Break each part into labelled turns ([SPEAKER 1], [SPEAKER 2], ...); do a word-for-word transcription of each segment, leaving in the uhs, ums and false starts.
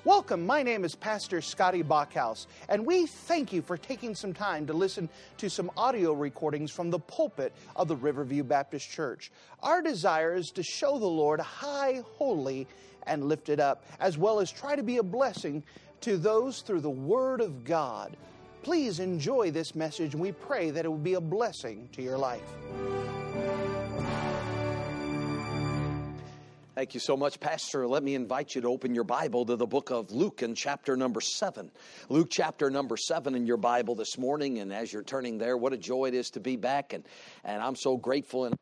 [SPEAKER 1] Welcome, my name is Pastor Scotty Bachhaus, and we thank you for taking some time to listen to some audio recordings from the pulpit of the Riverview Baptist Church. Our desire is to show the Lord high, holy, and lifted up, as well as try to be a blessing to those through the Word of God. Please enjoy this message, and we pray that it will be a blessing to your life.
[SPEAKER 2] Thank you so much, Pastor. Let me invite you to open your Bible to the book of Luke in chapter number seven. Luke chapter number seven in your Bible this morning. And as you're turning there, what a joy it is to be back. And, and I'm so grateful and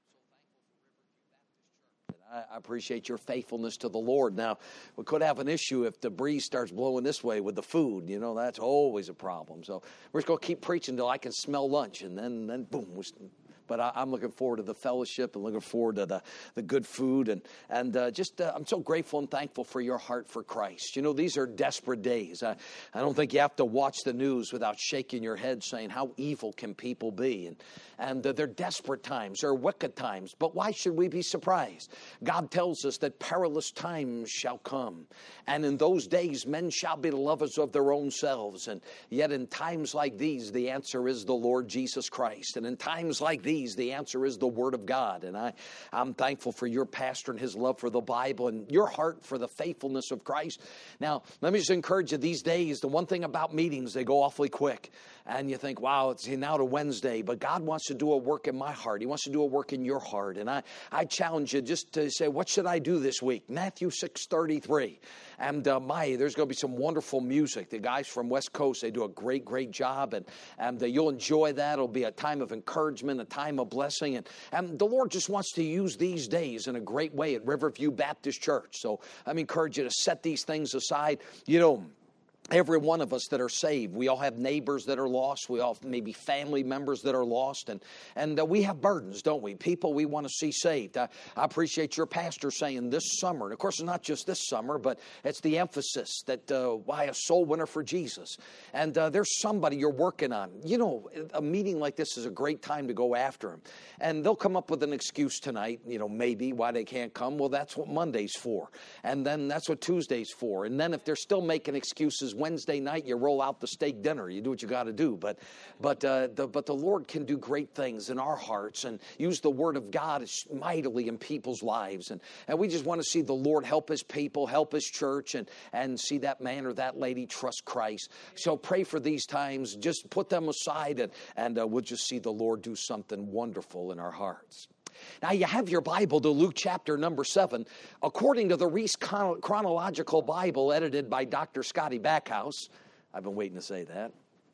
[SPEAKER 2] I appreciate your faithfulness to the Lord. Now, we could have an issue if the breeze starts blowing this way with the food. You know, that's always a problem. So we're just going to keep preaching until I can smell lunch. And then, then boom, we're But I, I'm looking forward to the fellowship and looking forward to the, the good food. And, and uh, just uh, I'm so grateful and thankful for your heart for Christ. You know, these are desperate days. I, I don't think you have to watch the news without shaking your head saying, how evil can people be? And, and uh, they're desperate times. They're wicked times. But why should we be surprised? God tells us that perilous times shall come. And in those days, men shall be lovers of their own selves. And yet in times like these, the answer is the Lord Jesus Christ. And in times like these, the answer is the Word of God. And I, I'm thankful for your pastor and his love for the Bible and your heart for the faithfulness of Christ. Now, let me just encourage you these days, the one thing about meetings, they go awfully quick. And you think, wow, it's now to Wednesday. But God wants to do a work in my heart. He wants to do a work in your heart. And I, I challenge you just to say, what should I do this week? Matthew six thirty-three. And uh, my, there's going to be some wonderful music. The guys from West Coast, they do a great, great job. And, and uh, you'll enjoy that. It'll be a time of encouragement, a time of blessing. And, and the Lord just wants to use these days in a great way at Riverview Baptist Church. So I encourage you to set these things aside. You know, every one of us that are saved, we all have neighbors that are lost. We all have maybe family members that are lost. And, and uh, we have burdens, don't we? People we want to see saved. I, I appreciate your pastor saying this summer, and of course it's not just this summer, but it's the emphasis that uh, why a soul winner for Jesus. And uh, there's somebody you're working on. You know, a meeting like this is a great time to go after them. And they'll come up with an excuse tonight, you know, maybe why they can't come. Well, that's what Monday's for. And then that's what Tuesday's for. And then if they're still making excuses, Wednesday night, you roll out the steak dinner. You do what you got to do. But but uh, the, but the Lord can do great things in our hearts and use the Word of God mightily in people's lives. And, and we just want to see the Lord help His people, help His church, and, and see that man or that lady trust Christ. So pray for these times. Just put them aside, and, and uh, we'll just see the Lord do something wonderful in our hearts. Now, you have your Bible to Luke chapter number seven. According to the Reese Chronological Bible edited by Doctor Scotty Bachhaus, I've been waiting to say that.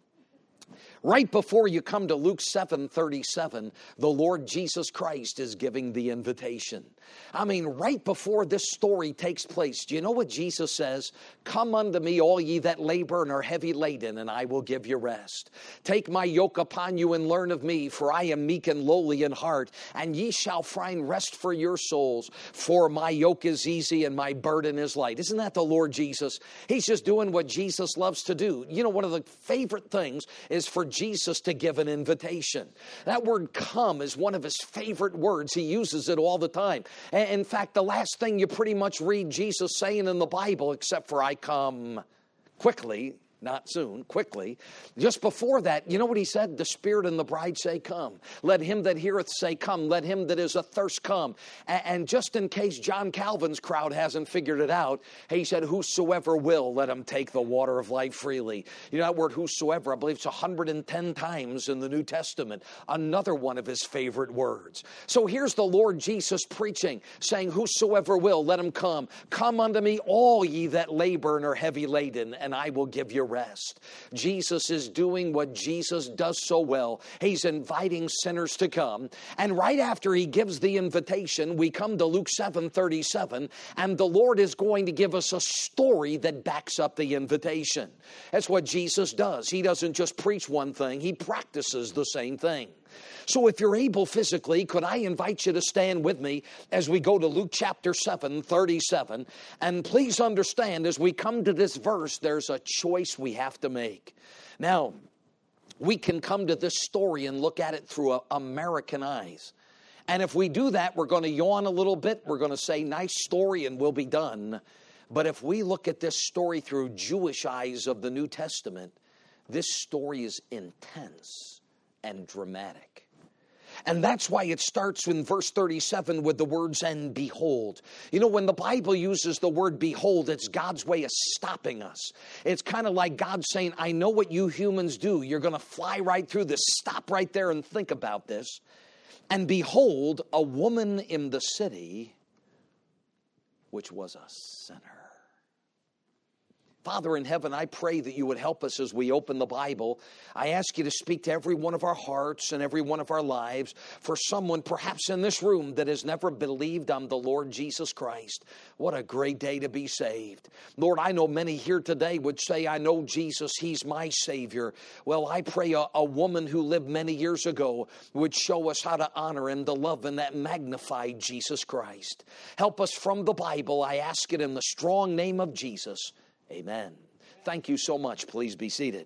[SPEAKER 2] Right before you come to Luke seven thirty-seven, the Lord Jesus Christ is giving the invitation. I mean, right before this story takes place, do you know what Jesus says? Come unto me, all ye that labor and are heavy laden, and I will give you rest. Take my yoke upon you and learn of me, for I am meek and lowly in heart, and ye shall find rest for your souls. For my yoke is easy and my burden is light. Isn't that the Lord Jesus? He's just doing what Jesus loves to do. You know, one of the favorite things is for Jesus to give an invitation. That word come is one of his favorite words. He uses it all the time. In fact, the last thing you pretty much read Jesus saying in the Bible, except for I come quickly, not soon, quickly. Just before that, you know what he said? The Spirit and the bride say, come. Let him that heareth say, come. Let him that is athirst come. And just in case John Calvin's crowd hasn't figured it out, he said, whosoever will, let him take the water of life freely. You know that word whosoever, I believe it's one hundred ten times in the New Testament. Another one of his favorite words. So here's the Lord Jesus preaching, saying, whosoever will, let him come. Come unto me, all ye that labor and are heavy laden, and I will give you rest. Jesus is doing what Jesus does so well. He's inviting sinners to come. And right after he gives the invitation, we come to Luke seven thirty-seven, and the Lord is going to give us a story that backs up the invitation. That's what Jesus does. He doesn't just preach one thing, he practices the same thing. So if you're able physically, could I invite you to stand with me as we go to Luke chapter seven thirty-seven? And please understand, as we come to this verse, there's a choice we have to make. Now, we can come to this story and look at it through American eyes. And if we do that, we're going to yawn a little bit. We're going to say, nice story, and we'll be done. But if we look at this story through Jewish eyes of the New Testament, this story is intense and dramatic. And that's why it starts in verse thirty-seven with the words, and behold. You know, when the Bible uses the word behold, it's God's way of stopping us. It's kind of like God saying, I know what you humans do. You're going to fly right through this. Stop right there and think about this. And behold, a woman in the city, which was a sinner. Father in heaven, I pray that you would help us as we open the Bible. I ask you to speak to every one of our hearts and every one of our lives. For someone perhaps in this room that has never believed on the Lord Jesus Christ, what a great day to be saved. Lord, I know many here today would say, I know Jesus, He's my Savior. Well, I pray a, a woman who lived many years ago would show us how to honor and to love and that magnify Jesus Christ. Help us from the Bible. I ask it in the strong name of Jesus. Amen. Thank you so much. Please be seated.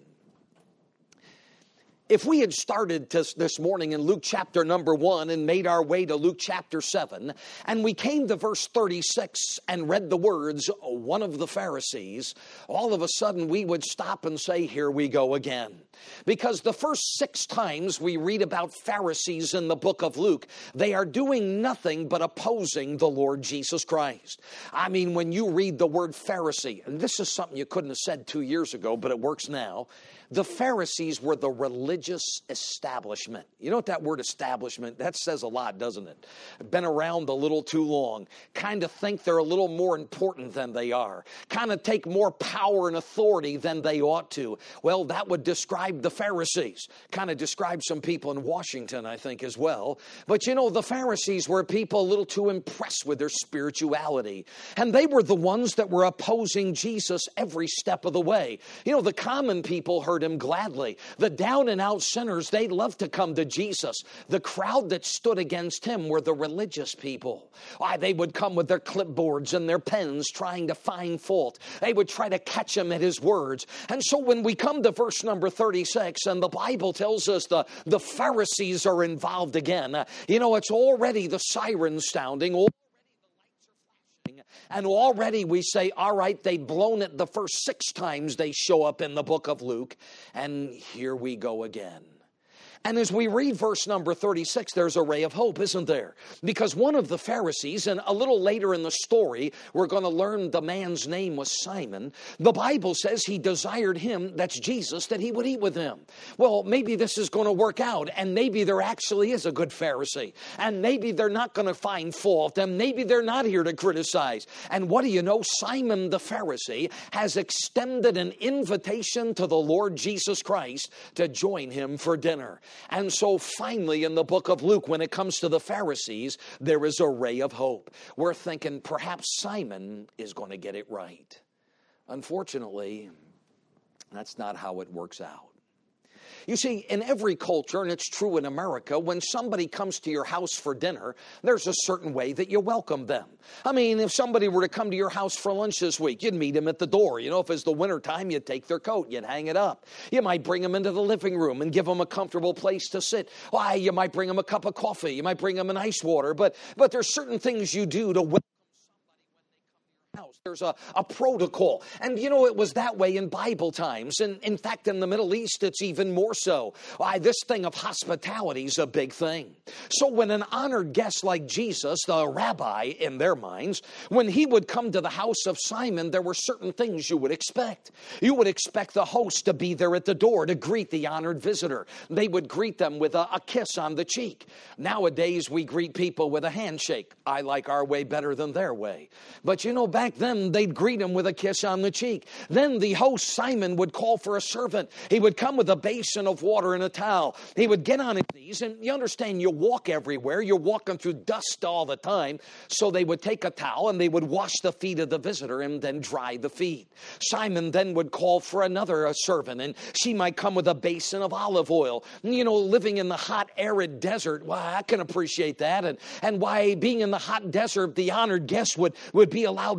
[SPEAKER 2] If we had started this morning in Luke chapter number one and made our way to Luke chapter seven, and we came to verse thirty-six and read the words, one of the Pharisees, all of a sudden we would stop and say, here we go again. Because the first six times we read about Pharisees in the book of Luke, they are doing nothing but opposing the Lord Jesus Christ. I mean, when you read the word Pharisee, and this is something you couldn't have said two years ago, but it works now. The Pharisees were the religious establishment. You know what that word establishment, that says a lot, doesn't it? Been around a little too long. Kind of think they're a little more important than they are. Kind of take more power and authority than they ought to. Well, that would describe the Pharisees. Kind of describe some people in Washington, I think, as well. But you know, the Pharisees were people a little too impressed with their spirituality. And they were the ones that were opposing Jesus every step of the way. You know, the common people heard Him gladly. The down and out sinners, they loved to come to Jesus. The crowd that stood against Him were the religious people. Why, they would come with their clipboards and their pens trying to find fault. They would try to catch Him at His words. And so when we come to verse number thirty-six, and the Bible tells us the, the Pharisees are involved again, uh, you know, it's already the sirens sounding, already the lights are flashing, and already we say, all right, they've blown it the first six times they show up in the book of Luke, and here we go again. And as we read verse number thirty-six, there's a ray of hope, isn't there? Because one of the Pharisees, and a little later in the story, we're going to learn the man's name was Simon. The Bible says he desired him, that's Jesus, that he would eat with him. Well, maybe this is going to work out, and maybe there actually is a good Pharisee, and maybe they're not going to find fault, and maybe they're not here to criticize. And what do you know? Simon the Pharisee has extended an invitation to the Lord Jesus Christ to join him for dinner. And so finally in the book of Luke, when it comes to the Pharisees, there is a ray of hope. We're thinking perhaps Simon is going to get it right. Unfortunately, that's not how it works out. You see, in every culture, and it's true in America, when somebody comes to your house for dinner, there's a certain way that you welcome them. I mean, if somebody were to come to your house for lunch this week, you'd meet them at the door. You know, if it's the winter time, you'd take their coat, you'd hang it up. You might bring them into the living room and give them a comfortable place to sit. Why, you might bring them a cup of coffee. You might bring them an ice water. But, but there's certain things you do to welcome house. There's a, a protocol. And you know, it was that way in Bible times. And in fact, in the Middle East, it's even more so. Why, this thing of hospitality is a big thing. So when an honored guest like Jesus, the rabbi in their minds, when he would come to the house of Simon, there were certain things you would expect. You would expect the host to be there at the door to greet the honored visitor. They would greet them with a, a kiss on the cheek. Nowadays, we greet people with a handshake. I like our way better than their way. But you know, back Back then, they'd greet him with a kiss on the cheek. Then the host, Simon, would call for a servant. He would come with a basin of water and a towel. He would get on his knees, and you understand, you walk everywhere. You're walking through dust all the time. So they would take a towel, and they would wash the feet of the visitor and then dry the feet. Simon then would call for another uh, servant, and she might come with a basin of olive oil. You know, living in the hot, arid desert, why, I can appreciate that. And, and why, being in the hot desert, the honored guest would, would be allowed to put his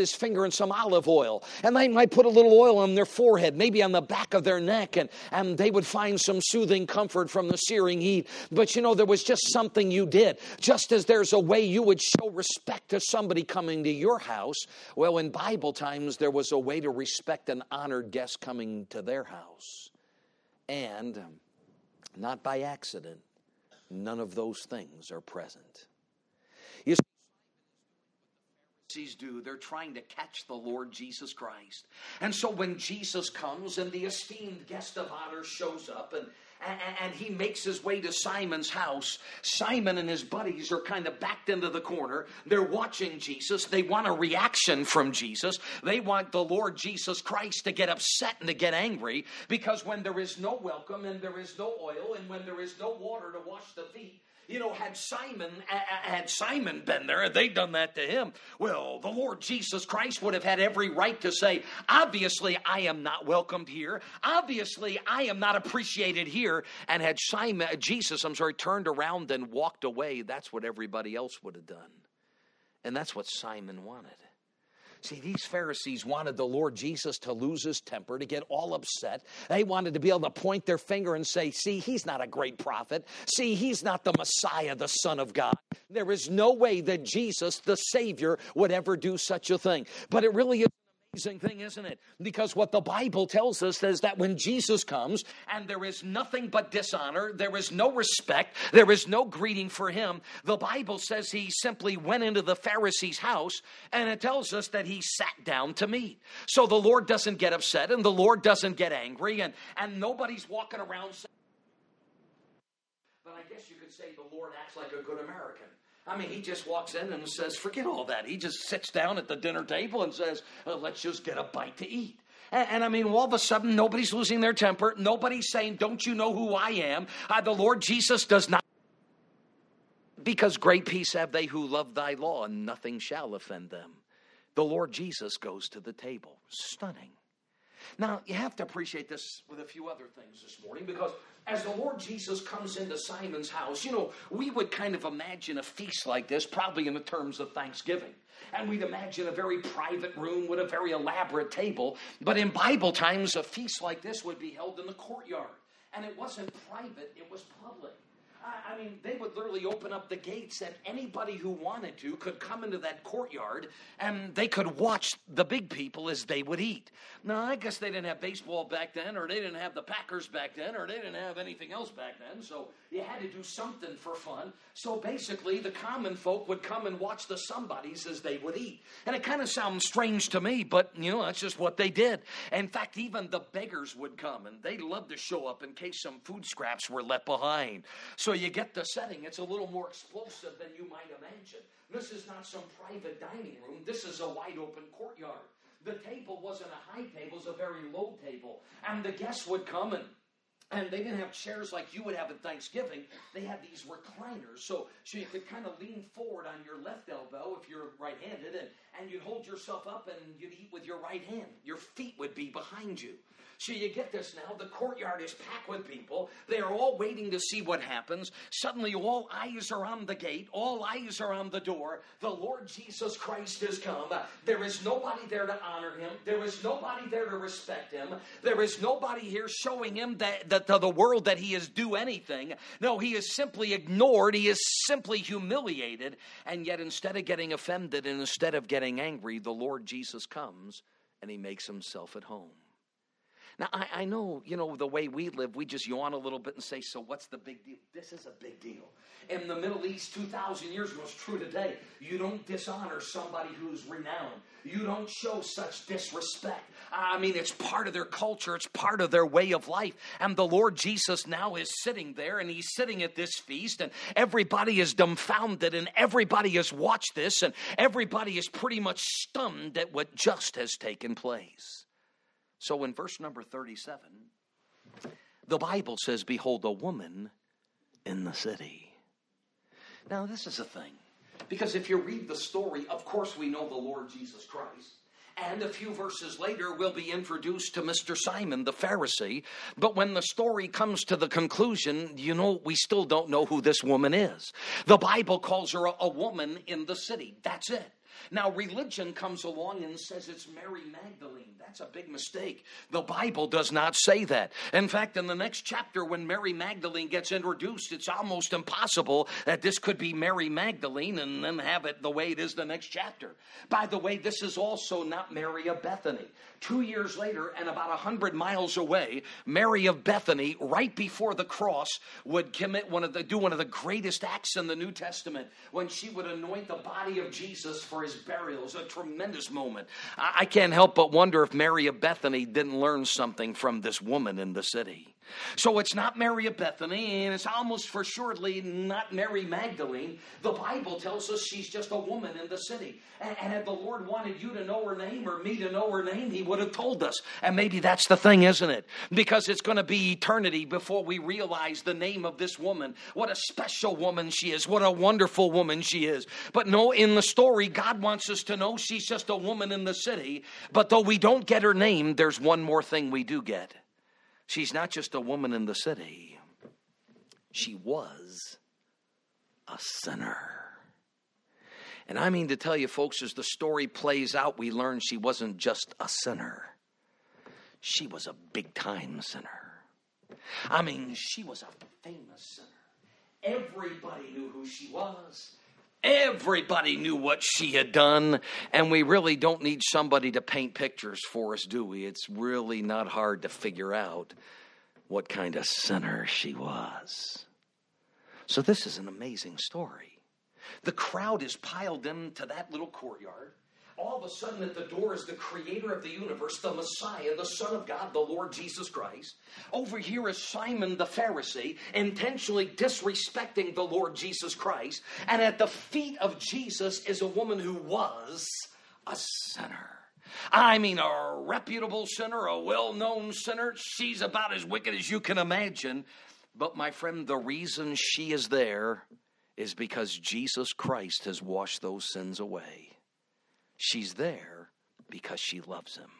[SPEAKER 2] his finger in some olive oil, and they might put a little oil on their forehead, maybe on the back of their neck, and, and they would find some soothing comfort from the searing heat. But you know, there was just something you did. Just as there's a way you would show respect to somebody coming to your house, well, in Bible times, there was a way to respect an honored guest coming to their house. And not by accident, none of those things are present. You see, Pharisees do, they're trying to catch the Lord Jesus Christ. And so when Jesus comes and the esteemed guest of honor shows up and and he makes his way to Simon's house, Simon and his buddies are kind of backed into the corner. They're watching Jesus. They want a reaction from Jesus. They want the Lord Jesus Christ to get upset and to get angry, because when there is no welcome and there is no oil and when there is no water to wash the feet, you know, had Simon had Simon been there, had they done that to him, well, the Lord Jesus Christ would have had every right to say, obviously, I am not welcomed here. Obviously, I am not appreciated here. And had Simon, Jesus, I'm sorry, turned around and walked away, that's what everybody else would have done. And that's what Simon wanted. See, these Pharisees wanted the Lord Jesus to lose his temper, to get all upset. They wanted to be able to point their finger and say, see, he's not a great prophet. See, he's not the Messiah, the Son of God. There is no way that Jesus, the Savior, would ever do such a thing. But it really is amazing thing, isn't it? Because what the Bible tells us is that when Jesus comes and there is nothing but dishonor, there is no respect, there is no greeting for him, the Bible says he simply went into the Pharisee's house, and it tells us that he sat down to meat. So the Lord doesn't get upset and the Lord doesn't get angry, and, and nobody's walking around saying, but I guess you could say the Lord acts like a good American. I mean, he just walks in and says, forget all that. He just sits down at the dinner table and says, well, let's just get a bite to eat. And, and I mean, all of a sudden, nobody's losing their temper. Nobody's saying, don't you know who I am? Uh, the Lord Jesus does not. Because great peace have they who love thy law, and nothing shall offend them. The Lord Jesus goes to the table. Stunning. Now, you have to appreciate this with a few other things this morning, because as the Lord Jesus comes into Simon's house, you know, we would kind of imagine a feast like this, probably in the terms of Thanksgiving. And we'd imagine a very private room with a very elaborate table. But in Bible times, a feast like this would be held in the courtyard. And it wasn't private, it was public. I mean, they would literally open up the gates, and anybody who wanted to could come into that courtyard, and they could watch the big people as they would eat. Now, I guess they didn't have baseball back then, or they didn't have the Packers back then, or they didn't have anything else back then, so you had to do something for fun. So basically, the common folk would come and watch the somebodies as they would eat. And it kind of sounds strange to me, but, you know, that's just what they did. In fact, even the beggars would come, and they loved to show up in case some food scraps were left behind. So you get the setting. It's a little more explosive than you might imagine. This is not some private dining room. This is a wide open courtyard. The table wasn't a high table. It was a very low table. And the guests would come, and And they didn't have chairs like you would have at Thanksgiving. They had these recliners. So, so you could kind of lean forward on your left elbow if you're right-handed, and, and you'd hold yourself up and you'd eat with your right hand. Your feet would be behind you. So you get this now. The courtyard is packed with people. They are all waiting to see what happens. Suddenly all eyes are on the gate. All eyes are on the door. The Lord Jesus Christ has come. There is nobody there to honor him. There is nobody there to respect him. There is nobody here showing him that, that to the world that he is due anything. No, he is simply ignored. He is simply humiliated. And yet instead of getting offended and instead of getting angry, the Lord Jesus comes and he makes himself at home. Now, I, I know, you know, the way we live, we just yawn a little bit and say, so what's the big deal? This is a big deal. In the Middle East, two thousand years ago, it's true today. You don't dishonor somebody who's renowned. You don't show such disrespect. I mean, it's part of their culture. It's part of their way of life. And the Lord Jesus now is sitting there, and he's sitting at this feast, and everybody is dumbfounded, and everybody has watched this, and everybody is pretty much stunned at what just has taken place. So in verse number thirty-seven, the Bible says, behold, a woman in the city. Now, this is a thing. Because if you read the story, of course we know the Lord Jesus Christ. And a few verses later, we'll be introduced to Mister Simon, the Pharisee. But when the story comes to the conclusion, you know, we still don't know who this woman is. The Bible calls her a, a woman in the city. That's it.
[SPEAKER 3] Now, religion comes along and says it's Mary Magdalene. That's a big mistake. The Bible does not say that. In fact, in the next chapter, when Mary Magdalene gets introduced, it's almost impossible that this could be Mary Magdalene and then have it the way it is the next chapter. By the way, this is also not Mary of Bethany. Two years later, and about a hundred miles away, Mary of Bethany, right before the cross, would commit one of the do one of the greatest acts in the New Testament when she would anoint the body of Jesus for his burial. It was a tremendous moment. I, I can't help but wonder if Mary of Bethany didn't learn something from this woman in the city. So it's not Mary of Bethany, and it's almost for surely not Mary Magdalene. The Bible tells us she's just a woman in the city. And, and if the Lord wanted you to know her name or me to know her name, he would have told us. And maybe that's the thing, isn't it? Because it's going to be eternity before we realize the name of this woman. What a special woman she is. What a wonderful woman she is. But no, in the story, God wants us to know she's just a woman in the city. But though we don't get her name, there's one more thing we do get. She's not just a woman in the city. She was a sinner. And I mean to tell you, folks, as the story plays out, we learn she wasn't just a sinner. She was a big-time sinner. I mean, she was a famous sinner. Everybody knew who she was. Everybody knew what she had done, and we really don't need somebody to paint pictures for us, do we? It's really not hard to figure out what kind of sinner she was. So this is an amazing story. The crowd is piled into that little courtyard. All of a sudden at the door is the creator of the universe, the Messiah, the Son of God, the Lord Jesus Christ. Over here is Simon the Pharisee, intentionally disrespecting the Lord Jesus Christ. And at the feet of Jesus is a woman who was a sinner. I mean, a reputable sinner, a well-known sinner. She's about as wicked as you can imagine. But my friend, the reason she is there is because Jesus Christ has washed those sins away. She's there because she loves him.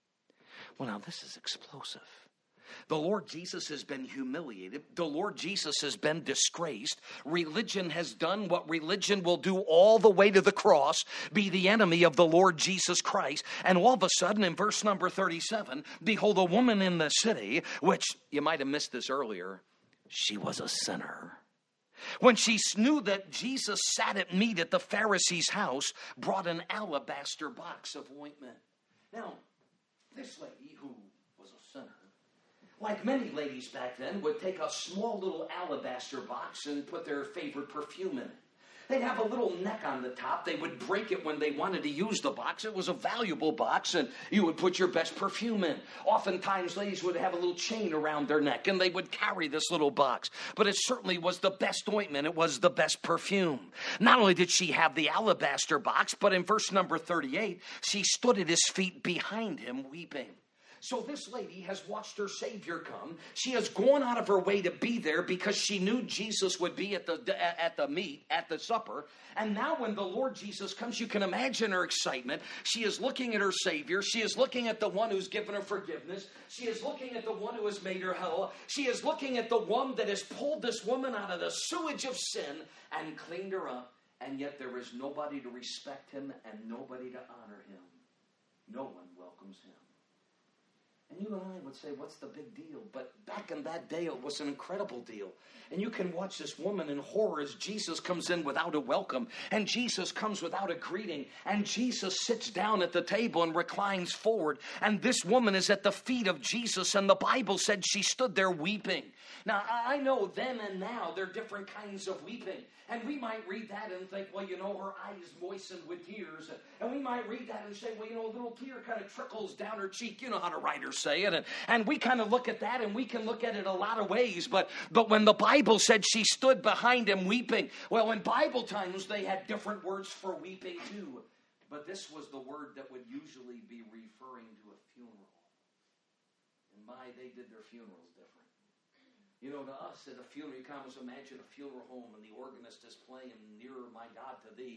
[SPEAKER 3] Well, now this is explosive. The Lord Jesus has been humiliated. The Lord Jesus has been disgraced. Religion has done what religion will do all the way to the cross, be the enemy of the Lord Jesus Christ. And all of a sudden, in verse number thirty-seven, behold, a woman in the city, which you might have missed this earlier, she was a sinner. When she knew that Jesus sat at meat at the Pharisee's house, brought an alabaster box of ointment. Now, this lady who was a sinner, like many ladies back then, would take a small little alabaster box and put their favorite perfume in it. They'd have a little neck on the top. They would break it when they wanted to use the box. It was a valuable box, and you would put your best perfume in. Oftentimes, ladies would have a little chain around their neck, and they would carry this little box. But it certainly was the best ointment. It was the best perfume. Not only did she have the alabaster box, but in verse number thirty-eight, she stood at his feet behind him weeping. So this lady has watched her Savior come. She has gone out of her way to be there because she knew Jesus would be at the at the meat, at the supper. And now when the Lord Jesus comes, you can imagine her excitement. She is looking at her Savior. She is looking at the one who's given her forgiveness. She is looking at the one who has made her whole. She is looking at the one that has pulled this woman out of the sewage of sin and cleaned her up. And yet there is nobody to respect him and nobody to honor him. No one welcomes him. And you and I would say, what's the big deal? But back in that day, it was an incredible deal. And you can watch this woman in horror as Jesus comes in without a welcome. And Jesus comes without a greeting. And Jesus sits down at the table and reclines forward. And this woman is at the feet of Jesus. And the Bible said she stood there weeping. Now, I know then and now there are different kinds of weeping. And we might read that and think, well, you know, her eyes moistened with tears. And we might read that and say, well, you know, a little tear kind of trickles down her cheek. You know how the writers say it. And, and we kind of look at that, and we can look at it a lot of ways. But, but when the Bible said she stood behind him weeping, well, in Bible times, they had different words for weeping too. But this was the word that would usually be referring to a funeral. And my, they did their funerals different. You know, to us at a funeral, you can almost imagine a funeral home and the organist is playing Nearer My God to Thee. And,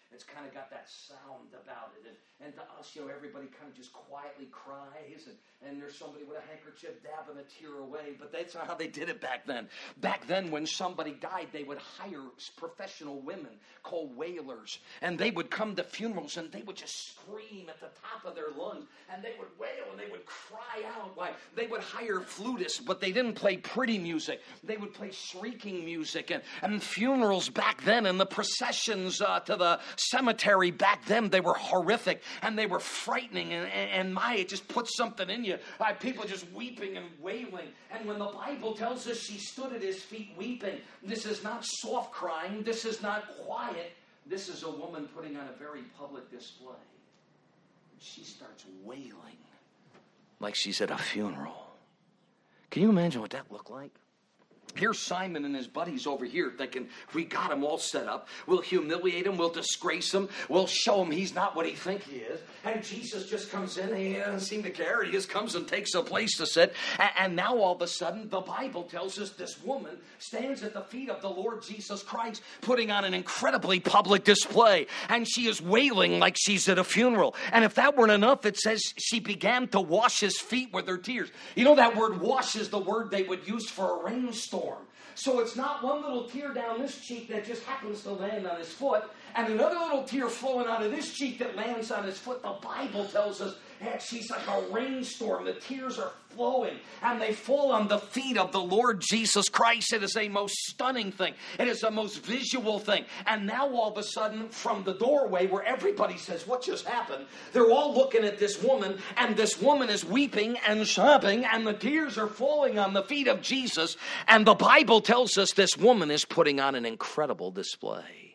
[SPEAKER 3] It's kind of got that sound about it. And, and to us, you know, everybody kind of just quietly cries, and, and there's somebody with a handkerchief dabbing a tear away. But that's not how they did it back then. Back then, when somebody died, they would hire professional women called wailers. And they would come to funerals, and they would just scream at the top of their lungs. And they would wail, and they would cry out. Like they would hire flutists, but they didn't play pretty music. They would play shrieking music. And, and funerals back then, and the processions uh, to the cemetery back then, they were horrific and they were frightening, and, and, and my, it just puts something in you. Uh, people just weeping and wailing. And when the Bible tells us she stood at his feet weeping, this is not soft crying, this is not quiet, this is a woman putting on a very public display. She starts wailing like she's at a funeral. Can you imagine what that looked like? Here's Simon and his buddies over here thinking, we got him all set up. We'll humiliate him. We'll disgrace him. We'll show him he's not what he thinks he is. And Jesus just comes in. He doesn't seem to care. He just comes and takes a place to sit. And, and now all of a sudden, the Bible tells us this woman stands at the feet of the Lord Jesus Christ, putting on an incredibly public display. And she is wailing like she's at a funeral. And if that weren't enough, it says she began to wash his feet with her tears. You know, that word wash is the word they would use for a rainstorm. So it's not one little tear down this cheek that just happens to land on his foot, and another little tear flowing out of this cheek that lands on his foot. The Bible tells us that she's like a rainstorm. The tears are flowing, and they fall on the feet of the Lord Jesus Christ. It is a most stunning thing. It is a most visual thing. And now all of a sudden, from the doorway where everybody says, what just happened? They're all looking at this woman, and this woman is weeping and sobbing, and the tears are falling on the feet of Jesus. And the Bible tells us this woman is putting on an incredible display.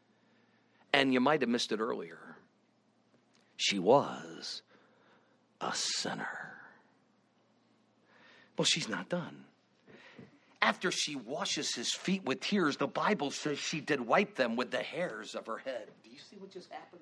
[SPEAKER 3] And you might have missed it earlier. She was a sinner. Well, she's not done. After she washes his feet with tears, the Bible says she did wipe them with the hairs of her head. Do you see what just happens?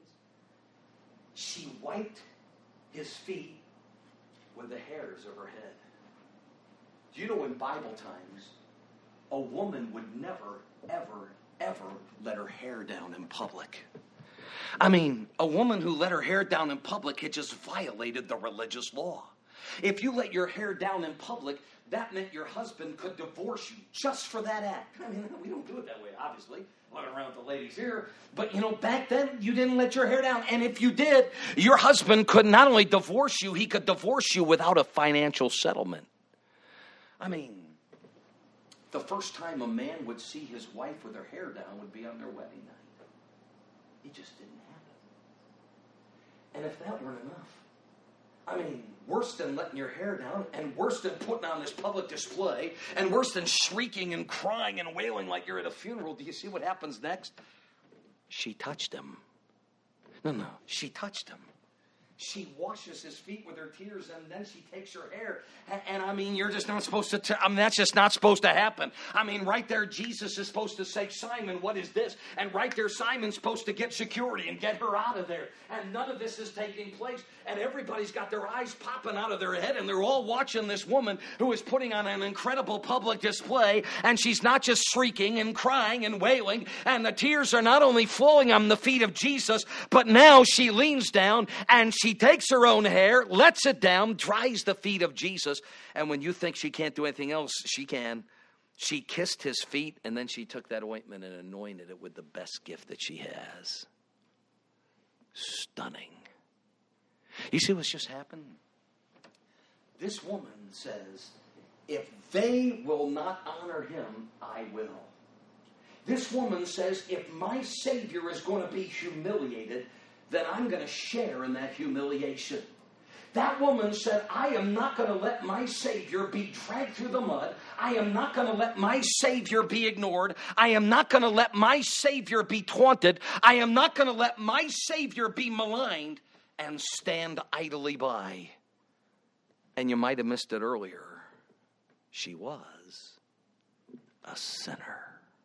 [SPEAKER 3] She wiped his feet with the hairs of her head. Do you know in Bible times, a woman would never, ever, ever let her hair down in public? I mean, a woman who let her hair down in public had just violated the religious law. If you let your hair down in public, that meant your husband could divorce you just for that act. I mean, we don't do it that way, obviously. Looking around at the ladies here. But, you know, back then, you didn't let your hair down. And if you did, your husband could not only divorce you, he could divorce you without a financial settlement. I mean, the first time a man would see his wife with her hair down would be on their wedding night. It just didn't happen. And if that weren't enough, I mean, worse than letting your hair down, and worse than putting on this public display, and worse than shrieking and crying and wailing like you're at a funeral, do you see what happens next? She touched him. No, no, she touched him. She washes his feet with her tears, and then she takes her hair. And, and I mean, you're just not supposed to, t- I mean, that's just not supposed to happen. I mean, right there, Jesus is supposed to say, Simon, what is this? And right there, Simon's supposed to get security and get her out of there. And none of this is taking place. And everybody's got their eyes popping out of their head, and they're all watching this woman who is putting on an incredible public display. And she's not just shrieking and crying and wailing. And the tears are not only flowing on the feet of Jesus, but now she leans down and she She takes her own hair, lets it down, dries the feet of Jesus. And when you think she can't do anything else, she can. She kissed his feet, and then she took that ointment and anointed it with the best gift that she has. Stunning. You see what's just happened? This woman says, if they will not honor him, I will. This woman says, if my Savior is going to be humiliated, then I'm going to share in that humiliation. That woman said, I am not going to let my Savior be dragged through the mud. I am not going to let my Savior be ignored. I am not going to let my Savior be taunted. I am not going to let my Savior be maligned and stand idly by. And you might have missed it earlier. She was a sinner.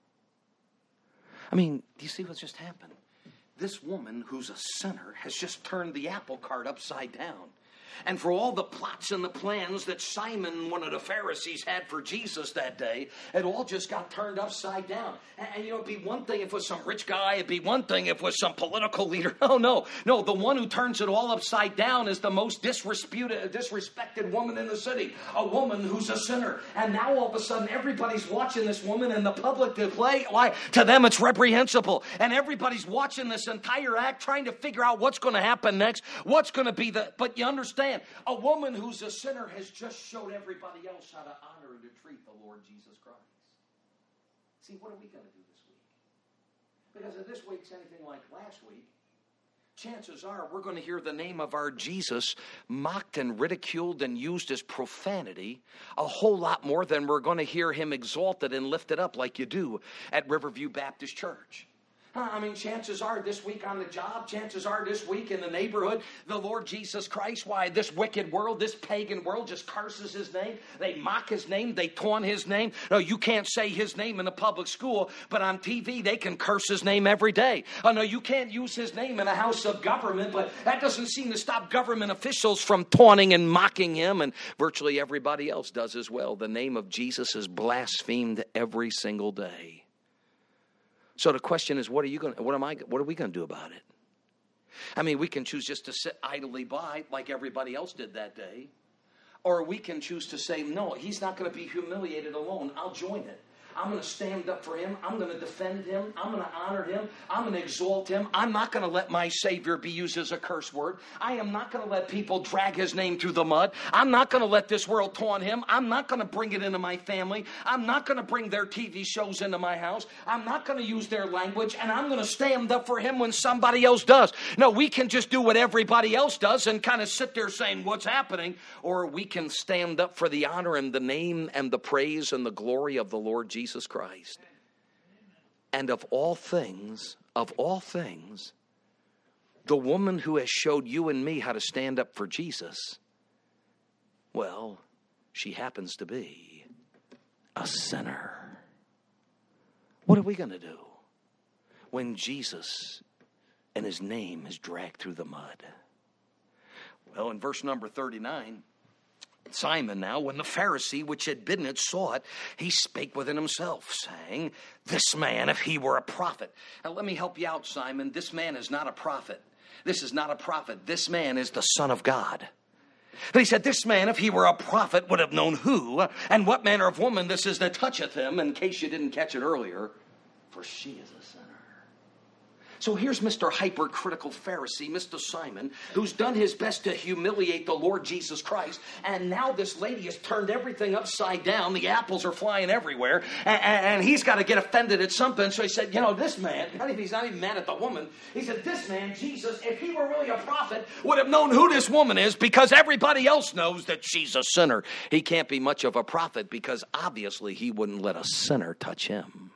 [SPEAKER 3] I mean, do you see what's just happened? This woman who's a sinner has just turned the apple cart upside down. And for all the plots and the plans that Simon, one of the Pharisees, had for Jesus that day, it all just got turned upside down. And, and you know, it'd be one thing if it was some rich guy. It'd be one thing if it was some political leader. Oh, no. No, the one who turns it all upside down is the most disrespected, disrespected woman in the city. A woman who's a sinner. And now all of a sudden everybody's watching this woman in the public display. Why? To them it's reprehensible. And everybody's watching this entire act trying to figure out what's going to happen next. What's going to be the... But you understand, a woman who's a sinner has just showed everybody else how to honor and to treat the Lord Jesus Christ. See, what are we going to do this week? Because if this week's anything like last week, chances are we're going to hear the name of our Jesus mocked and ridiculed and used as profanity a whole lot more than we're going to hear him exalted and lifted up like you do at Riverview Baptist Church. I mean, chances are this week on the job, chances are this week in the neighborhood, the Lord Jesus Christ, why this wicked world, this pagan world just curses his name. They mock his name. They taunt his name. No, you can't say his name in a public school, but on T V they can curse his name every day. Oh, no, you can't use his name in a house of government, but that doesn't seem to stop government officials from taunting and mocking him, and virtually everybody else does as well. The name of Jesus is blasphemed every single day. So the question is, what are you going? What am I? What are we going to do about it? I mean, we can choose just to sit idly by like everybody else did that day, or we can choose to say, no, he's not going to be humiliated alone. I'll join it. I'm going to stand up for him. I'm going to defend him. I'm going to honor him. I'm going to exalt him. I'm not going to let my Savior be used as a curse word. I am not going to let people drag his name through the mud. I'm not going to let this world taunt him. I'm not going to bring it into my family. I'm not going to bring their T V shows into my house. I'm not going to use their language, and I'm going to stand up for him when somebody else does. No, we can just do what everybody else does and kind of sit there saying what's happening, or we can stand up for the honor and the name and the praise and the glory of the Lord Jesus Jesus Christ. And of all things, of all things, the woman who has showed you and me how to stand up for Jesus, well, she happens to be a sinner. What are we going to do when Jesus and his name is dragged through the mud? Well, in verse number thirty-nine, Simon now, when the Pharisee which had bidden it saw it, he spake within himself, saying, this man, if he were a prophet. Now let me help you out, Simon. This man is not a prophet. This is not a prophet. This man is the Son of God. But he said, this man, if he were a prophet, would have known who and what manner of woman this is that toucheth him, in case you didn't catch it earlier, for she is a sinner. So here's Mister hypercritical Pharisee, Mister Simon, who's done his best to humiliate the Lord Jesus Christ. And now this lady has turned everything upside down. The apples are flying everywhere. And, and he's got to get offended at something. So he said, you know, this man, he's not even mad at the woman. He said, this man, Jesus, if he were really a prophet, would have known who this woman is, because everybody else knows that she's a sinner. He can't be much of a prophet because obviously he wouldn't let a sinner touch him.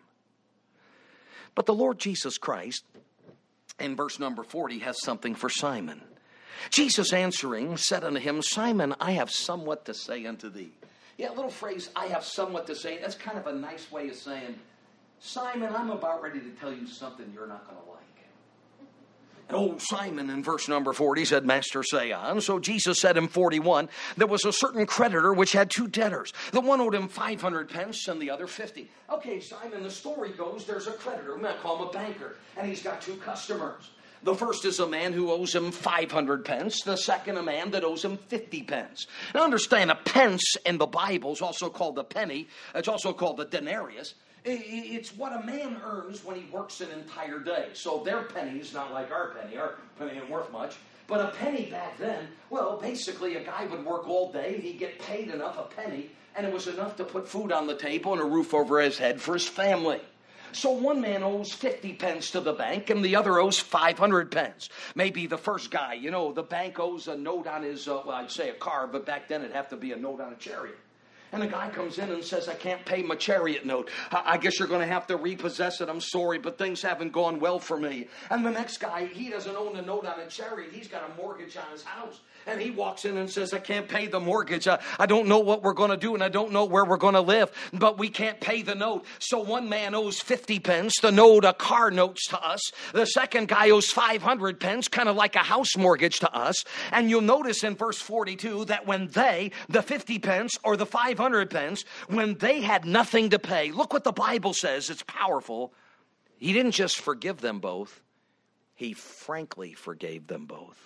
[SPEAKER 3] But the Lord Jesus Christ, in verse number forty, has something for Simon. Jesus answering said unto him, Simon, I have somewhat to say unto thee. Yeah, a little phrase, I have somewhat to say. That's kind of a nice way of saying, Simon, I'm about ready to tell you something you're not going to like. And old Simon in verse number forty said, Master, say on. So Jesus said in forty-one, there was a certain creditor which had two debtors. The one owed him five hundred pence and the other fifty. Okay, Simon, the story goes, there's a creditor. We might call him a banker. And he's got two customers. The first is a man who owes him five hundred pence. The second, a man that owes him fifty pence. Now understand, a pence in the Bible is also called a penny. It's also called a denarius. It's what a man earns when he works an entire day. So their penny is not like our penny. Our penny ain't worth much. But a penny back then, well, basically a guy would work all day and he'd get paid enough, a penny, and it was enough to put food on the table and a roof over his head for his family. So one man owes fifty pence to the bank and the other owes five hundred pence. Maybe the first guy, you know, the bank owes a note on his, uh, well, I'd say a car, but back then it'd have to be a note on a chariot. And a guy comes in and says, I can't pay my chariot note. I guess you're going to have to repossess it. I'm sorry, but things haven't gone well for me. And the next guy, he doesn't own a note on a chariot. He's got a mortgage on his house. And he walks in and says, I can't pay the mortgage. I, I don't know what we're going to do, and I don't know where we're going to live, but we can't pay the note. So one man owes fifty pence. The note, a car notes to us. The second guy owes five hundred pence, kind of like a house mortgage to us. And you'll notice in verse forty-two that when they, the fifty pence or the five hundred pence, when they had nothing to pay, look what the Bible says. It's powerful. He didn't just forgive them both. He frankly forgave them both.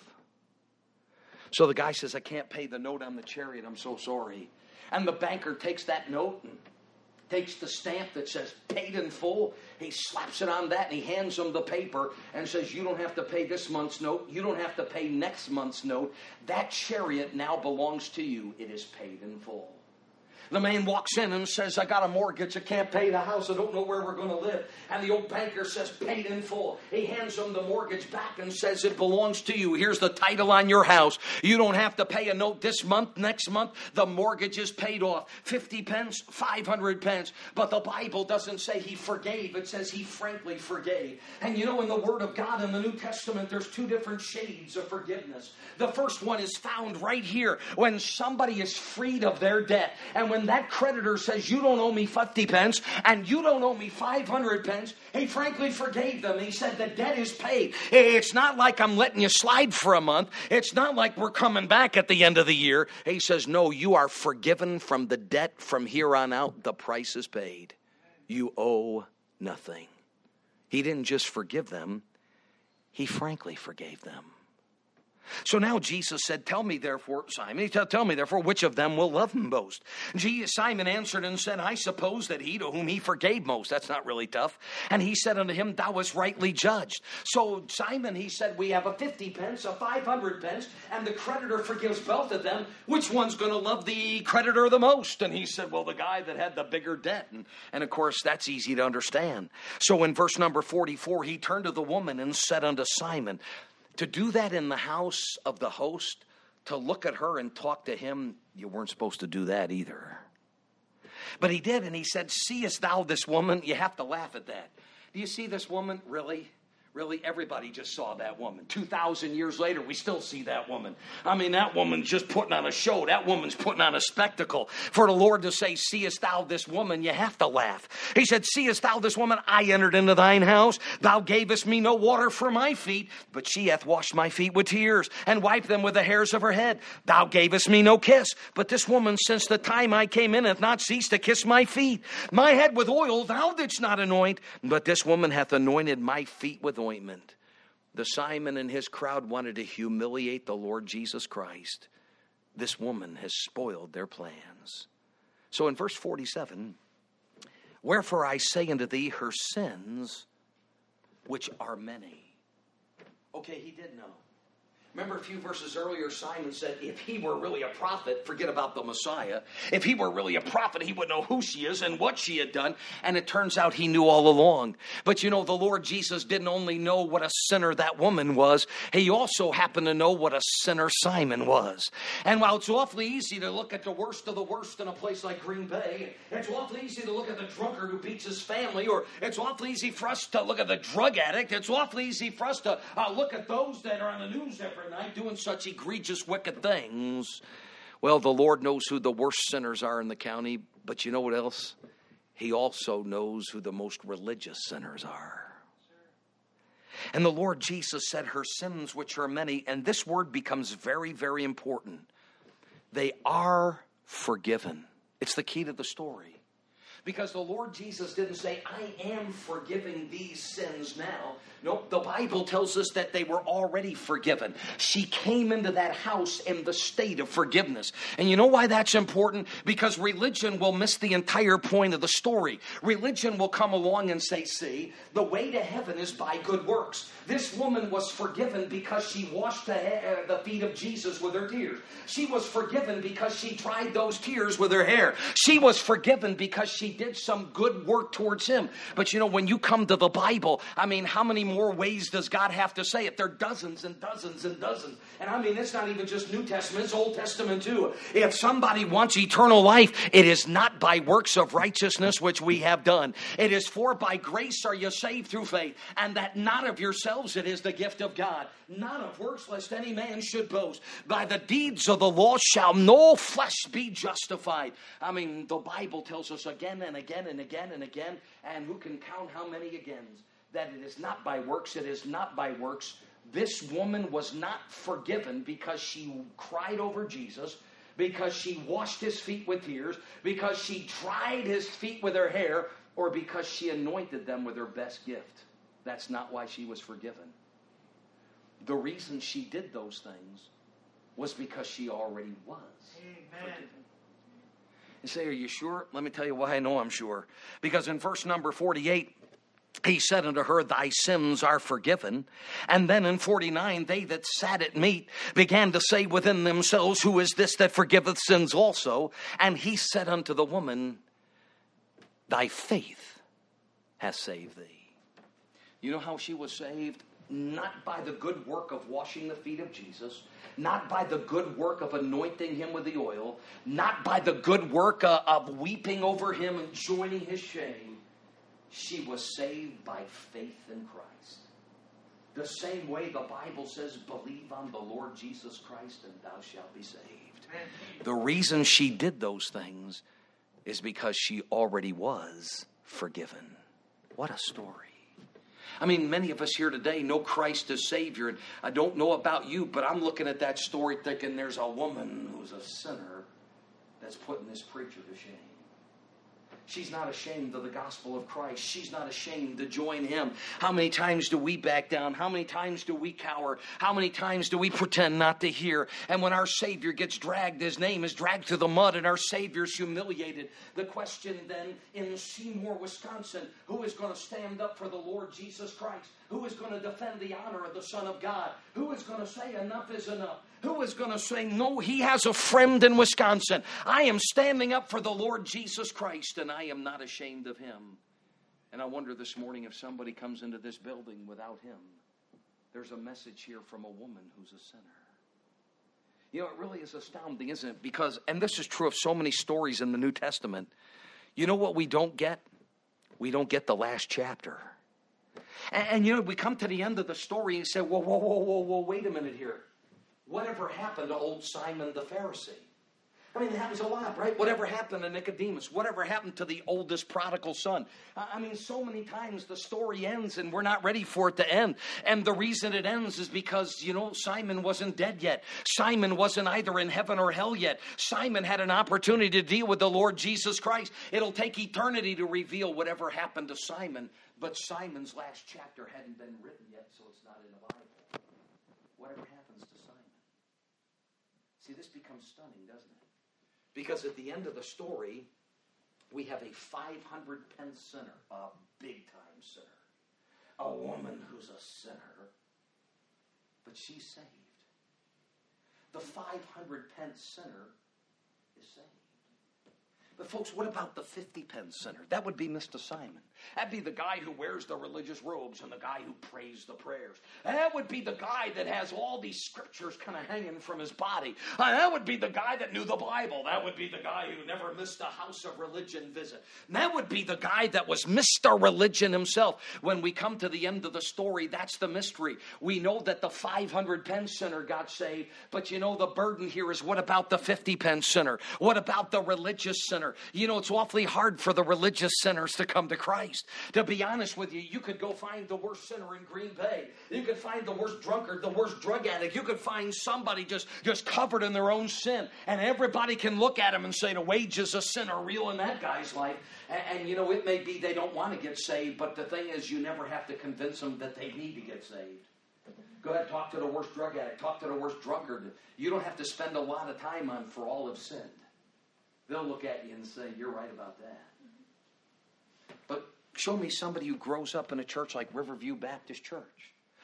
[SPEAKER 3] So the guy says, I can't pay the note on the chariot. I'm so sorry. And the banker takes that note and takes the stamp that says paid in full. He slaps it on that and he hands him the paper and says, you don't have to pay this month's note. You don't have to pay next month's note. That chariot now belongs to you. It is paid in full. The man walks in and says, I got a mortgage. I can't pay the house. I don't know where we're going to live. And the old banker says, paid in full. He hands him the mortgage back and says, it belongs to you. Here's the title on your house. You don't have to pay a note this month, next month. The mortgage is paid off. fifty pence, five hundred pence. But the Bible doesn't say he forgave. It says he frankly forgave. And you know, in the Word of God in the New Testament, there's two different shades of forgiveness. The first one is found right here when somebody is freed of their debt. And when When that creditor says, you don't owe me fifty pence and you don't owe me five hundred pence, he frankly forgave them. He said, the debt is paid. It's not like I'm letting you slide for a month. It's not like we're coming back at the end of the year. He says, no, you are forgiven from the debt from here on out. The price is paid. You owe nothing. He didn't just forgive them. He frankly forgave them. So now Jesus said, tell me therefore, Simon, tell, tell me therefore, which of them will love him most? Jesus, Simon answered and said, I suppose that he to whom he forgave most. That's not really tough. And he said unto him, thou wast rightly judged. So Simon, he said, we have a fifty pence, a five hundred pence, and the creditor forgives both of them. Which one's going to love the creditor the most? And he said, well, the guy that had the bigger debt. And, and of course, that's easy to understand. So in verse number forty-four, he turned to the woman and said unto Simon, to do that in the house of the host, to look at her and talk to him, you weren't supposed to do that either. But he did, and he said, seest thou this woman? You have to laugh at that. Do you see this woman? Really? Really, everybody just saw that woman. two thousand years later, we still see that woman. I mean, that woman's just putting on a show. That woman's putting on a spectacle. For the Lord to say, seest thou this woman, you have to laugh. He said, seest thou this woman? I entered into thine house. Thou gavest me no water for my feet, but she hath washed my feet with tears and wiped them with the hairs of her head. Thou gavest me no kiss, but this woman, since the time I came in, hath not ceased to kiss my feet. My head with oil thou didst not anoint, but this woman hath anointed my feet with ointment. The Simon and his crowd wanted to humiliate the Lord Jesus Christ. This woman has spoiled their plans. So in verse forty-seven, wherefore I say unto thee, her sins, which are many. Okay, he did know. Remember a few verses earlier, Simon said, if he were really a prophet, forget about the Messiah. If he were really a prophet, he would know who she is and what she had done. And it turns out he knew all along. But you know, the Lord Jesus didn't only know what a sinner that woman was. He also happened to know what a sinner Simon was. And while it's awfully easy to look at the worst of the worst in a place like Green Bay, it's awfully easy to look at the drunkard who beats his family, or it's awfully easy for us to look at the drug addict. It's awfully easy for us to uh, look at those that are on the news every night doing such egregious, wicked things. Well, the Lord knows who the worst sinners are in the county, but you know what else? He also knows who the most religious sinners are. And the Lord Jesus said, her sins, which are many, and this word becomes very, very important. They are forgiven. It's the key to the story. Because the Lord Jesus didn't say, I am forgiving these sins now. Nope, the Bible tells us that they were already forgiven. She came into that house in the state of forgiveness. And you know why that's important? Because religion will miss the entire point of the story. Religion will come along and say, see, the way to heaven is by good works. This woman was forgiven because she washed the, uh, the feet of Jesus with her tears. She was forgiven because she dried those tears with her hair. She was forgiven because she did some good work towards him. But you know, when you come to the Bible, I mean, how many more ways does God have to say it? There are dozens and dozens and dozens. And I mean, it's not even just New Testament, it's Old Testament too. If somebody wants eternal life, it is not by works of righteousness which we have done. It is for by grace are you saved through faith, and that not of yourselves, it is the gift of God, not of works, lest any man should boast. By the deeds of the law shall no flesh be justified. I mean, the Bible tells us again and again and again and again, and who can count how many agains, that it is not by works, it is not by works. This woman was not forgiven because she cried over Jesus, because she washed his feet with tears, because she dried his feet with her hair, or because she anointed them with her best gift. That's not why she was forgiven. The reason she did those things was because she already was Amen. Forgiven. You say, are you sure? Let me tell you why I know I'm sure. Because in verse number forty-eight, he said unto her, thy sins are forgiven. And then in forty-nine, they that sat at meat began to say within themselves, who is this that forgiveth sins also? And he said unto the woman, thy faith has saved thee. You know how she was saved? Not by the good work of washing the feet of Jesus, not by the good work of anointing him with the oil, not by the good work uh, of weeping over him and joining his shame. She was saved by faith in Christ. The same way the Bible says, believe on the Lord Jesus Christ and thou shalt be saved. The reason she did those things is because she already was forgiven. What a story. I mean, many of us here today know Christ as Savior. And I don't know about you, but I'm looking at that story thinking there's a woman who's a sinner that's putting this preacher to shame. She's not ashamed of the gospel of Christ. She's not ashamed to join him. How many times do we back down? How many times do we cower? How many times do we pretend not to hear? And when our Savior gets dragged, his name is dragged through the mud and our Savior's humiliated. The question then in Seymour, Wisconsin, who is going to stand up for the Lord Jesus Christ? Who is going to defend the honor of the Son of God? Who is going to say enough is enough? Who is going to say, no, he has a friend in Wisconsin. I am standing up for the Lord Jesus Christ, and I am not ashamed of him. And I wonder this morning if somebody comes into this building without him. There's a message here from a woman who's a sinner. You know, it really is astounding, isn't it? Because, and this is true of so many stories in the New Testament. You know what we don't get? We don't get the last chapter. And, and you know, we come to the end of the story and say, whoa, whoa, whoa, whoa, whoa, wait a minute here. Whatever happened to old Simon the Pharisee? I mean, it happens a lot, right? Whatever happened to Nicodemus? Whatever happened to the oldest prodigal son? I mean, so many times the story ends and we're not ready for it to end. And the reason it ends is because, you know, Simon wasn't dead yet. Simon wasn't either in heaven or hell yet. Simon had an opportunity to deal with the Lord Jesus Christ. It'll take eternity to reveal whatever happened to Simon. But Simon's last chapter hadn't been written yet, so it's not in the Bible. Whatever happens to Simon? See, this becomes stunning, doesn't it? Because at the end of the story, we have a five hundred pence sinner, a big-time sinner. A woman who's a sinner, but she's saved. The five hundred pence sinner is saved. But folks, what about the fifty pence sinner? That would be Mister Simon. That'd be the guy who wears the religious robes and the guy who prays the prayers. That would be the guy that has all these scriptures kind of hanging from his body. Uh, that would be the guy that knew the Bible. That would be the guy who never missed a house of religion visit. And that would be the guy that was Mister Religion himself. When we come to the end of the story, that's the mystery. We know that the five hundred pence sinner got saved, but you know the burden here is, what about the fifty pence sinner? What about the religious sinner? You know, it's awfully hard for the religious sinners to come to Christ. To be honest with you, you could go find the worst sinner in Green Bay. You could find the worst drunkard, the worst drug addict. You could find somebody just, just covered in their own sin. And everybody can look at him and say, the wages of sin are real in that guy's life. And, and, you know, it may be they don't want to get saved, but the thing is, you never have to convince them that they need to get saved. Go ahead, talk to the worst drug addict. Talk to the worst drunkard. You don't have to spend a lot of time on for all have sinned. They'll look at you and say, you're right about that. But show me somebody who grows up in a church like Riverview Baptist Church.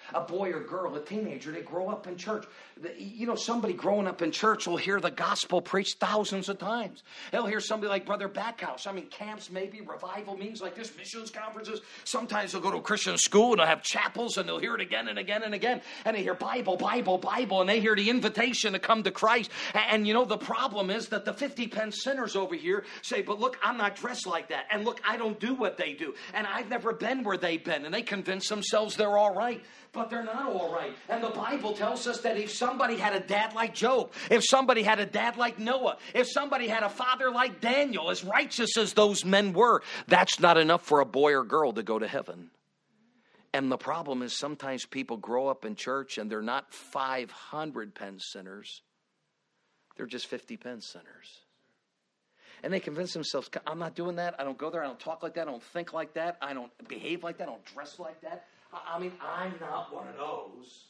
[SPEAKER 3] A boy or girl, a teenager, they grow up in church. You know, somebody growing up in church will hear the gospel preached thousands of times. They'll hear somebody like Brother Backhouse. I mean, camps maybe, revival meetings like this, missions conferences. Sometimes they'll go to a Christian school and they'll have chapels and they'll hear it again and again and again. And they hear Bible, Bible, Bible, and they hear the invitation to come to Christ. And, and you know, the problem is that the fifty pence sinners over here say, but look, I'm not dressed like that. And look, I don't do what they do. And I've never been where they've been. And they convince themselves they're all right. But they're not all right. And the Bible tells us that if somebody had a dad like Job, if somebody had a dad like Noah, if somebody had a father like Daniel, as righteous as those men were, that's not enough for a boy or girl to go to heaven. And the problem is sometimes people grow up in church and they're not five hundred pence sinners. They're just fifty pence sinners. And they convince themselves, I'm not doing that. I don't go there. I don't talk like that. I don't think like that. I don't behave like that. I don't dress like that. I mean, I'm not one of those.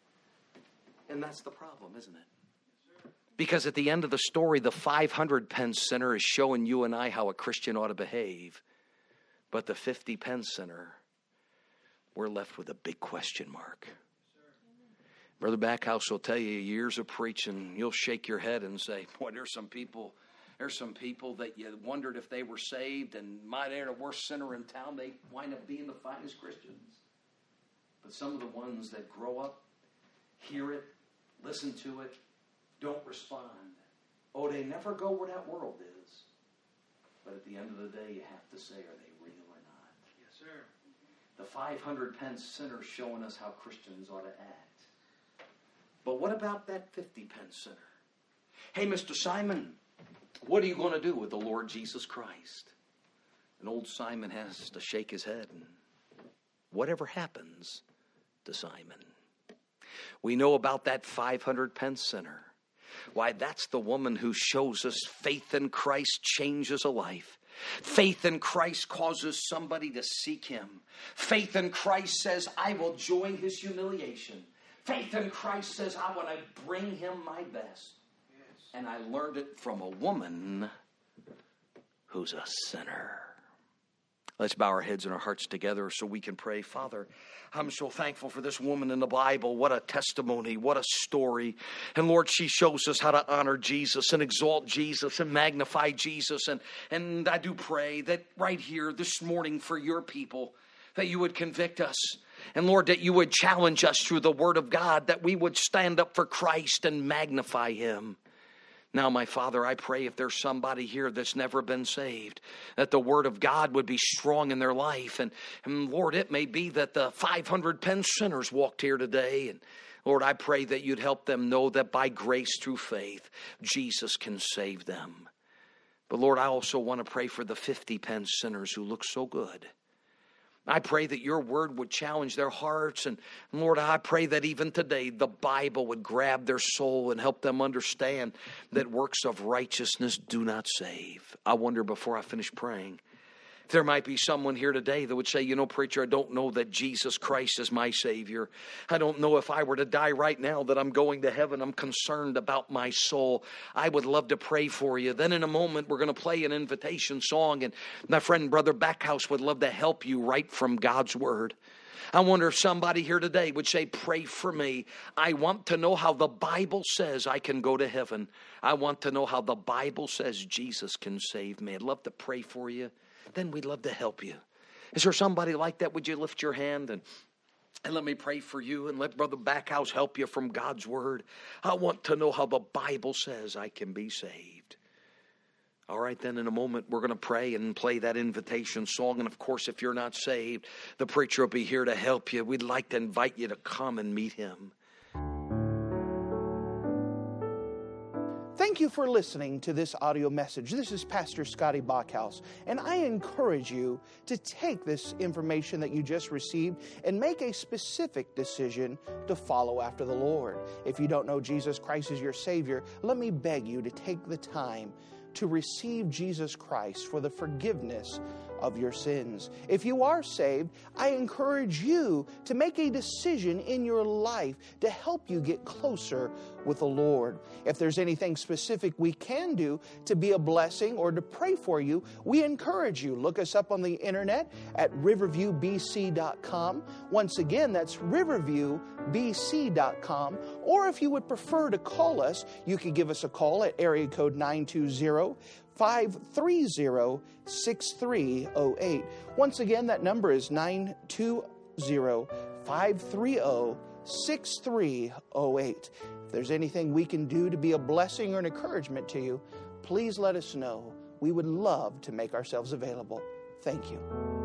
[SPEAKER 3] And that's the problem, isn't it? Because at the end of the story, the five hundred pence sinner is showing you and I how a Christian ought to behave. But the fifty pence sinner, we're left with a big question mark. Brother Backhouse will tell you years of preaching, you'll shake your head and say, boy, there's some people, there's some people that you wondered if they were saved, and my, they're the worst sinner in town. They wind up being the finest Christians. But some of the ones that grow up, hear it, listen to it, don't respond. Oh, they never go where that world is. But at the end of the day, you have to say, are they real or not?
[SPEAKER 4] Yes, sir.
[SPEAKER 3] The five hundred pence sinner showing us how Christians ought to act. But what about that fifty pence sinner? Hey, Mister Simon, what are you going to do with the Lord Jesus Christ? And old Simon has to shake his head. And whatever happens to Simon. We know about that five hundred pence sinner. Why, that's the woman who shows us faith in Christ changes a life. Faith in Christ causes somebody to seek him. Faith in Christ says, I will join his humiliation. Faith in Christ says, I want to bring him my best. Yes. And I learned it from a woman who's a sinner. Let's bow our heads and our hearts together so we can pray. Father, I'm so thankful for this woman in the Bible. What a testimony. What a story. And Lord, she shows us how to honor Jesus and exalt Jesus and magnify Jesus. And, and I do pray that right here this morning for your people, that you would convict us. And Lord, that you would challenge us through the word of God, that we would stand up for Christ and magnify him. Now, my Father, I pray if there's somebody here that's never been saved, that the word of God would be strong in their life. And, and Lord, it may be that the five hundred pence sinners walked here today. And Lord, I pray that you'd help them know that by grace through faith, Jesus can save them. But Lord, I also want to pray for the fifty pence sinners who look so good. I pray that your word would challenge their hearts. And Lord, I pray that even today the Bible would grab their soul and help them understand that works of righteousness do not save. I wonder, before I finish praying, if there might be someone here today that would say, you know, preacher, I don't know that Jesus Christ is my Savior. I don't know if I were to die right now that I'm going to heaven. I'm concerned about my soul. I would love to pray for you. Then in a moment, we're going to play an invitation song. And my friend, Brother Backhouse, would love to help you right from God's Word. I wonder if somebody here today would say, pray for me. I want to know how the Bible says I can go to heaven. I want to know how the Bible says Jesus can save me. I'd love to pray for you. Then we'd love to help you. Is there somebody like that? Would you lift your hand and, and let me pray for you and let Brother Backhouse help you from God's Word? I want to know how the Bible says I can be saved. All right, then in a moment we're going to pray and play that invitation song. And of course, if you're not saved, the preacher will be here to help you. We'd like to invite you to come and meet him.
[SPEAKER 1] Thank you for listening to this audio message. This is Pastor Scotty Backhouse, and I encourage you to take this information that you just received and make a specific decision to follow after the Lord. If you don't know Jesus Christ as your Savior, let me beg you to take the time to receive Jesus Christ for the forgiveness of your sins. If you are saved, I encourage you to make a decision in your life to help you get closer with the Lord. If there's anything specific we can do to be a blessing or to pray for you, we encourage you. Look us up on the internet at riverview b c dot com. Once again, that's riverview b c dot com. Or if you would prefer to call us, you can give us a call at area code nine two zero, five three zero, six three zero eight. Once again, that number is nine two zero, five three zero, six three zero eight. If there's anything we can do to be a blessing or an encouragement to you, please let us know. We would love to make ourselves available. Thank you.